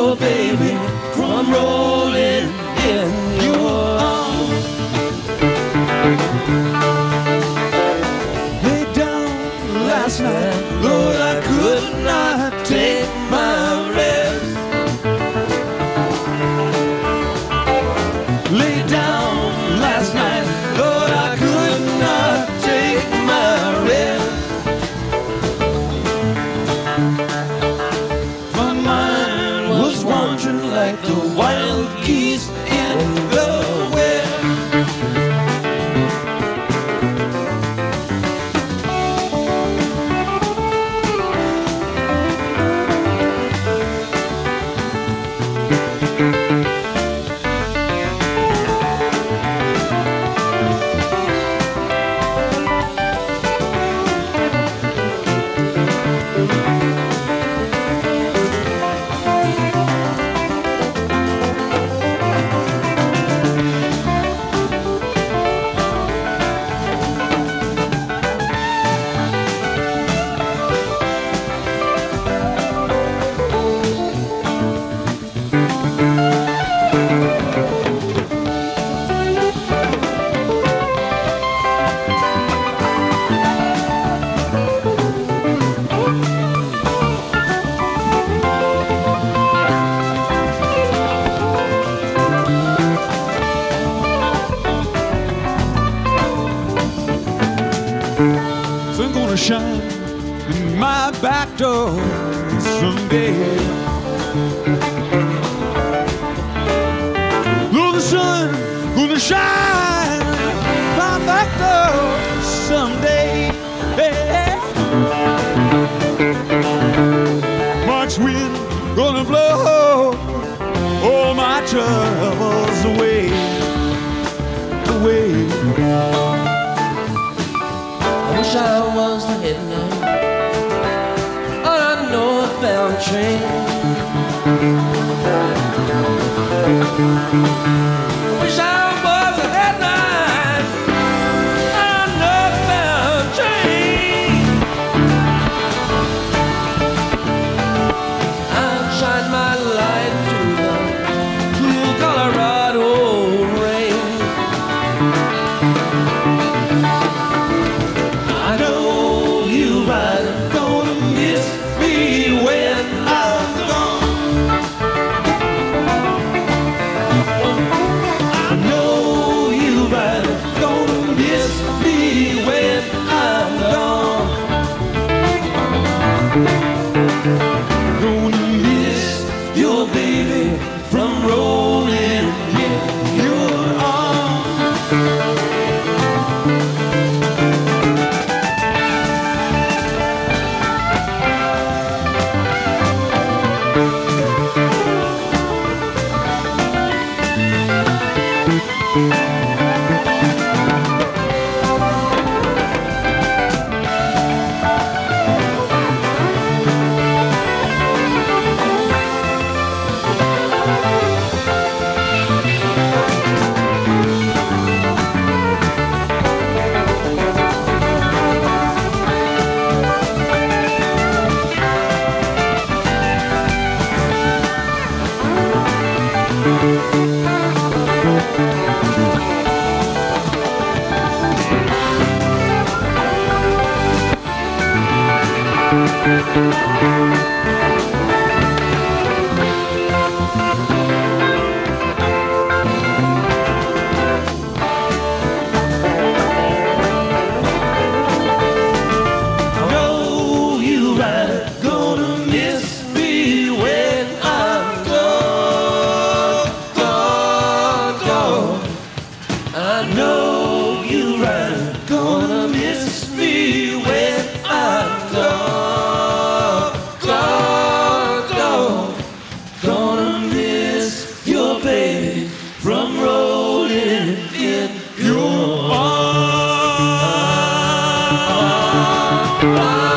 your baby from rolling in your arms. Lay down last night, Lord, I could not take my rest. Lay down last night, Lord, I could not take my rest. My mind was wandering like the wild geese in the west. Sun gonna shine in my back door someday. Lord, the sun gonna shine in my back door someday. Hey. March wind gonna blow all my troubles away, away. I wish I was the headline on a northbound train. I wish I was the headline on a northbound train. I'll shine my light through the cool Colorado rain. I know you right, gonna miss me when I'm gone. I know you right, gonna miss me when I'm gone. Gonna miss your baby from rolling in your arms. I know you right, gonna miss me when I'm gone, gone, gone. Gonna miss your baby from rolling in your arms.